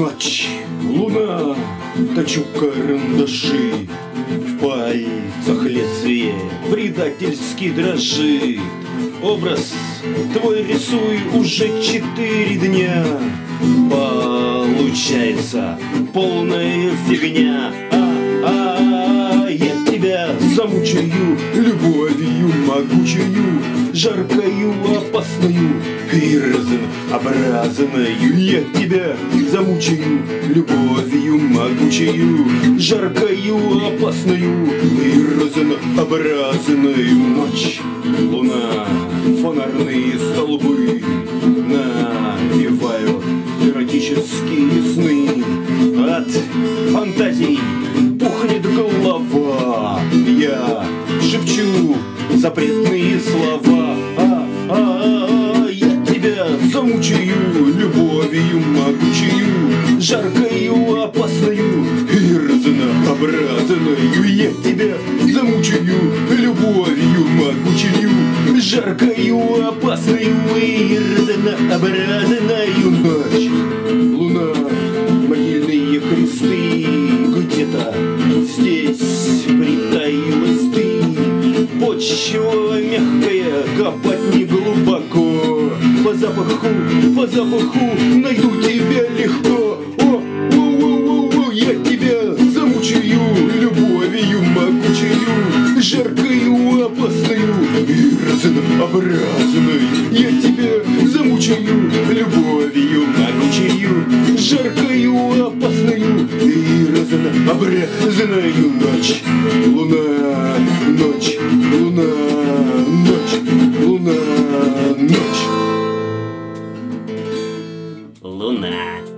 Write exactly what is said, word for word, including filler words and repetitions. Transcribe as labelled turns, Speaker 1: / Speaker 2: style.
Speaker 1: Ночь, луна, точу карандаши, в пальцах лезвие предательски дрожит. Образ твой рисую уже четыре дня. Получается полная фигня. А-а-а, я тебя замучаю любовью могучую, жаркою, опасною и разнообразною. Я тебя замучаю любовью могучую, жаркою, опасною и разнообразною. Ночь, луна, фонарные столбы навевают эротические сны. От фантазий пухнет голова. Я шепчу запретные слова. А-а-а, я тебя замучаю любовью могучую, жаркою, опасною и разнообразною. Я тебя замучаю любовью могучую, жаркою, опасною и разнообразною. Ночь, луна, могильные кресты, где-то здесь притаилась ты. Почва мягкая, копать не глубоко. По запаху, по запаху найду тебя легко. О, о, о, о, о, я тебя замучаю любовью могучую, жаркою, опасною и разнообразною. Я тебя замучаю любовью могучую, жаркою, опасною и разнообразною. Ночь, луна, ночь, луна, ночь, луна, ночь.
Speaker 2: Луна.